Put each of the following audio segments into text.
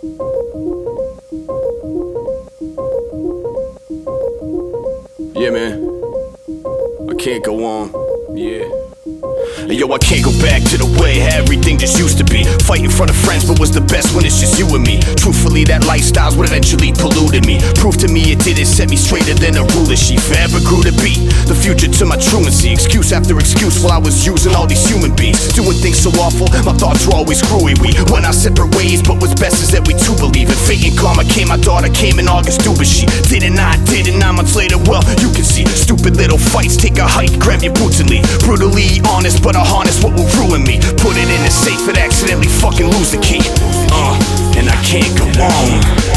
Yeah, man, I can't go on, yeah. And yo, I can't go back to the way everything just used to be. Fight in front of friends, but was the best when it's just you and me. Truthfully, that lifestyle's what eventually polluted me. Proof to me it didn't set me straighter than a ruler sheet. Forever grew to be the future to my truancy. Excuse after excuse while I was using all these human beings. Doing things so awful, my thoughts were always screwy. We went our separate ways, but what's best is that we two believe in fate and karma came. My daughter came in August due, but she didn't. 9 months later, well, you can see stupid little fights. Take a hike, grab your boots and leave. Brutally honest, but I'll harness what will ruin me. Put it in the safe and accidentally fucking lose the key. And I can't go on.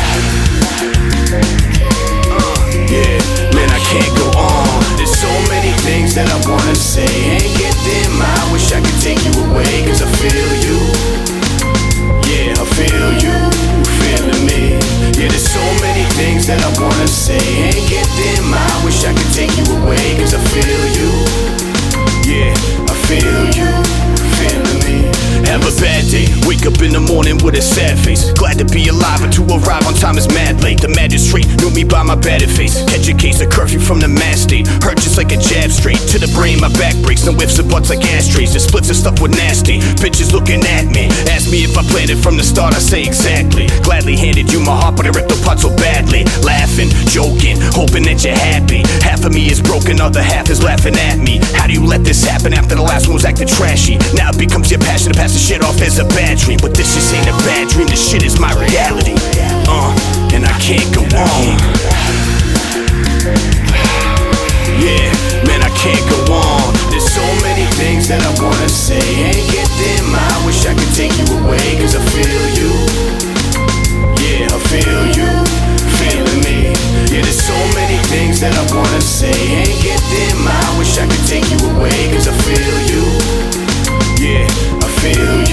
Yeah, man, I can't go on. There's so many things that I wanna say. Ain't get them, I wish I could take you away. Cause I feel you. Yeah, I feel you. Feeling me. Yeah, there's so many things that I wanna say. Ain't get them, I wish I could take you away. Cause I feel you. Yeah, I feel you, feeling me. Have a bad day, wake up in the morning with a sad face. Glad to be alive, but to arrive on time is mad late. The magistrate knew me by my battered face. Catch a case of curfew from the mass state. Hurt just like a jab straight to the brain, my back breaks. No whiffs of butts like ashtrays. The splits and stuff were nasty. Bitches looking at me. Ask me if I planned it from the start, I say exactly. Gladly handed you my heart, but I ripped apart so badly. Laughing, joking, hoping that you're happy. Half of me is broken, other half is laughing at me. How do you let this happen after the last one was acting trashy? Now it becomes your passion to pass the shit off as a bad dream. But this just ain't a bad dream, this shit is my reality. And I can't go on. Yeah, man, I can't go on. There's so many things that I wanna say. Ain't get them, I wish I could take you away. Cause I feel you. Yeah, I feel you. Feeling me. Yeah, there's so many things that I wanna say. Ain't get them, I wish I could take you away. Cause I feel you. Yeah, I feel you.